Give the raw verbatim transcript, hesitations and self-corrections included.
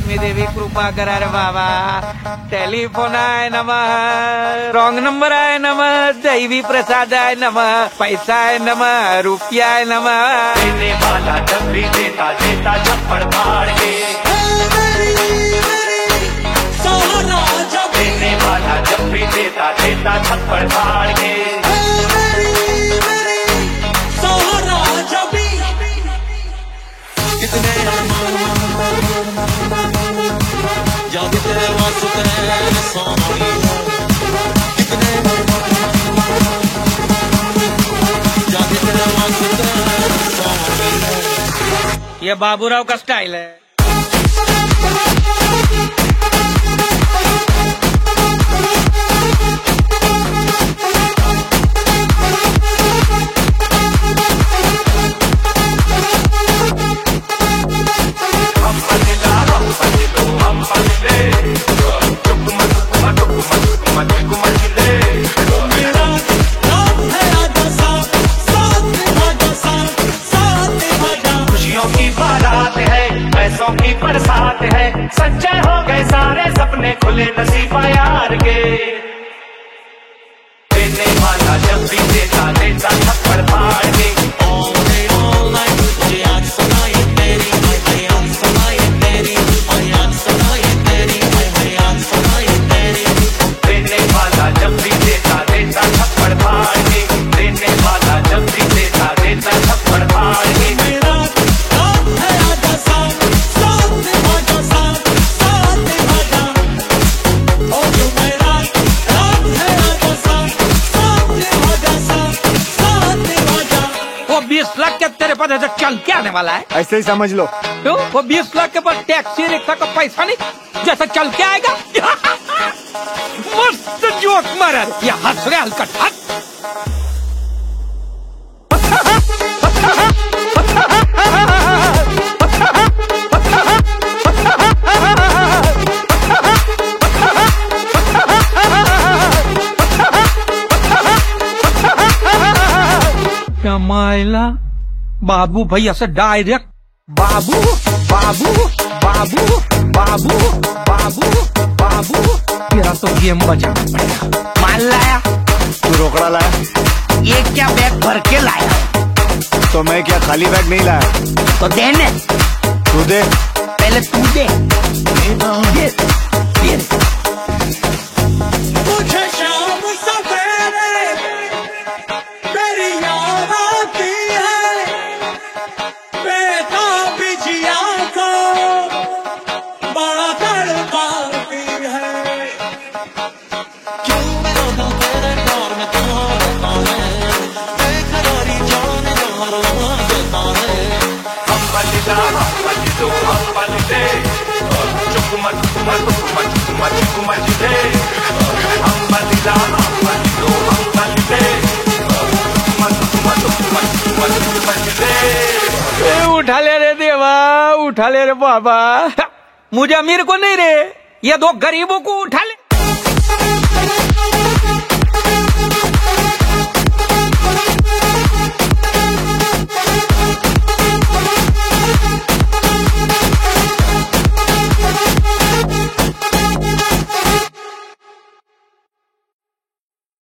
लक्ष्मी देवी कृपा करा रे बाबा। टेलीफोन आय नमः, रॉन्ग नंबर आय नमः, दैवी प्रसाद आय नमः, पैसा आय नमः, रुपया आय नमः। देने वाला जब भी देता देता झप्पड़ फाड़ के, देने वाला जब भी देता देता झप्पड़ फाड़ के। कितने जागे तेरे वास्ते सोनी, कितने जागे तेरे वास्ते सोनी। ये बाबूराव का स्टाइल है। पैसों की बरसात है, सच्चे हो गए सारे सपने, खुले नसीबा यार के। देने वाला जब भी देता देता थप्पड़ फाड़ के। All day all night मुझे याद सताए तेरी, मैं याद सताए तेरी, मैं याद सताए तेरी, मैं याद सताए तेरी। देने वाला जब भी देता देता थप्पड़ फाड़ के, देने वाला जब भी देता देता थप्पड़ फाड़ के। बीस लाख के तेरे पास ऐसा चल क्या आने वाला है? ऐसे ही समझ लो। क्यों? वो बीस लाख के पास टैक्सी रिक्शा का पैसा नहीं, जैसा चल के आएगा। मस्त जोक मारा या हंस रहे हलकट हंस। क्या मायला बाबू भैया से डायरेक्ट बाबू बाबू बाबू बाबू बाबू बाबू। तेरा तो गेम बजाना पड़ेगा। माल लाया? तू रोकड़ा लाया? ये क्या बैग भर के लाया? तो मैं क्या खाली बैग नहीं लाया? तो देने। तू दे। पहले तू दे। दे, दे। मुझे शाम सवेरे मेरी याद आती है, बेताबी जिया को बड़ा तड़पाती है। क्यों मेरा दिल तेरे प्यार में तुम्हारा है, बेकरारी जाने तुम्हारा देता है। हम बलिदा हम बलिदो हम बलिदे, चुकुमा चुकुमा चुकुमा चुकुमा चुकुमा जिदे। हम बलिदा हम बलिदो हम बलिदे, चुकुमा चुकुमा चुकुमा चुकुमा चुकुमा जिदे। उठा ले रे देवा, उठा ले रे बाबा। मुझे अमीर को नहीं रे, ये दो गरीबों को उठा ले।